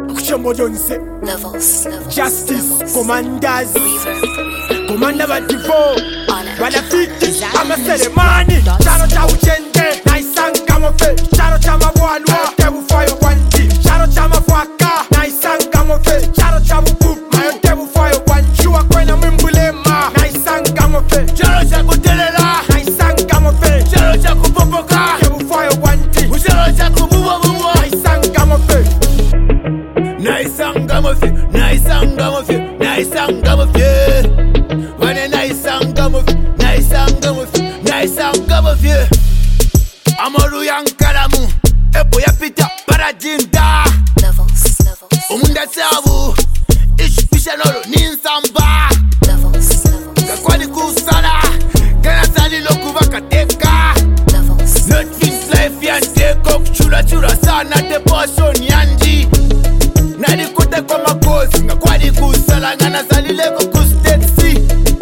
Levels. Justice, commanders, commander Badivo, Banafiti, I'm a ceremony. Charo cha uchende, naisanga mofe. Charo cha mabwalwa, tebu fire wanti. Charo cha mafwaka, naisanga mofe. Charo cha mubu, mayo tebu fire wanti. Shua kwena mimbulema, naisanga mofe. Charo cha kutelela, naisanga mofe. Charo cha kupopoka, tebu fire wanti. Charo cha kubuwa buwa, naisanga mofe. Naisanga mofe, naisanga mofe, naisanga mofe. Wane naisanga mofe, naisanga mofe, naisanga mofe. Amoru yankaramu, epo yapita parajinda. Levels. Umunda sabu, ishpisha noro ninsamba. Levels. Kakwani kusala, kana sali lokuva kateka. Netflix life yanteko, chura sana te portion yanji. Nadi kote kwa makosi, ngakwani kusala, ngana sali leko kustetsi.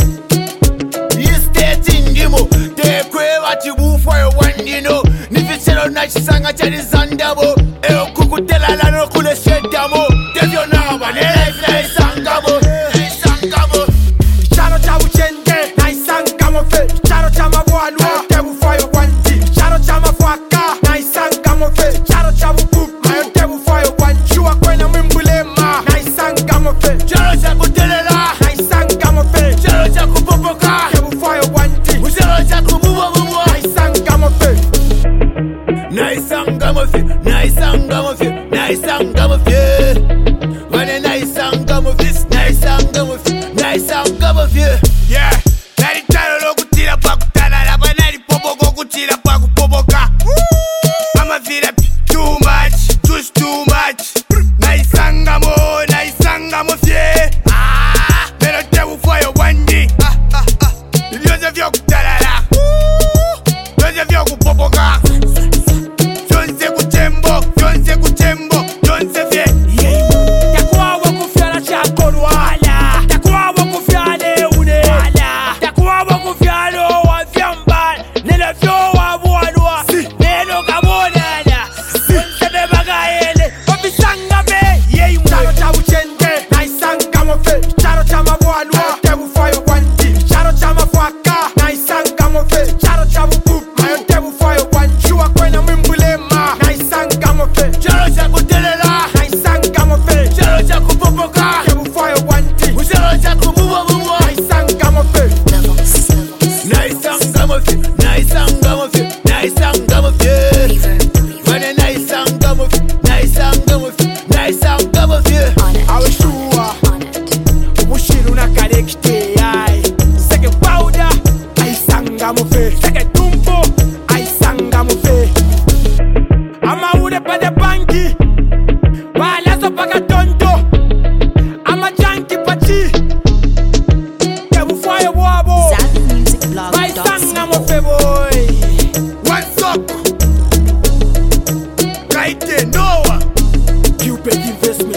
Yisteti ndimo, tekwe wachibufwa yo wandino. Nifichelo na chisanga chani zandabo. Eo kukutela lano kule shetamo. Tevyo naba, ne life na isangabo. Isangabo. Charo cha uchende, naisanga mofe. Charo cha mabwalwa, tebu fire wanti. Charo cha mafwaka, naisanga mofe. Charo cha mubu, mayo tebu fire wanti. Shua kwena mimbulema, naisanga mofe. Charo cha kutelela, Naisanga mofe. charo cha kupopoka. Tebu fire wanti. Charo cha kubuwa buwa. Naisanga mofe. Naisanga mofe, naisanga mofe, naisanga mofe. Wane naisanga mofe, naisanga mofe, naisanga mofe. Yeah, nari tano lo kutira pa kutana la banari popoko kutira pa kupopoka. I'ma feel up too much, just too much. Naisanga mofe. Pero te bufayo wandi. Vyoze vyo kutalala. Vyoze vyo kupopoka. Vyonse kutembo, vyonse vye. Takuwa wakufyala chakorwa. Takuwa wakufyale une. Takuwa wakufyalo wa vyamba. Nela vyo wabualwa. Nelo kabonana. Sebe bagaele. Wabisanga me. Charo cha uchende, naisanga mofe. Charo cha mabualwa, tebu fire wanti. Charo cha mafwaka, naisanga mofe. Charo cha mubu, mayo tebu fire wanti. Shua kwena mimbulema, naisanga mofe. Charo cha kutelela, Naisanga mofe. charo cha kupopoka. Tebu fire wanti. Charo cha kubuwa buwa. Naisanga mofe. Naisanga mofe, naisanga mofe, naisanga mofe. Wane naisanga mofe, naisanga mofe, naisanga mofe. Aweshua ubushiru na karekite ai. Seke powder aisanga mofe. Seke tumbo aisanga mofe. Ama ure pade banki balazo paka tonto. Ama janki pachi tebu fire wabo. Aisanga mofe boy. What's up? Kaite Noah. Cupid investment.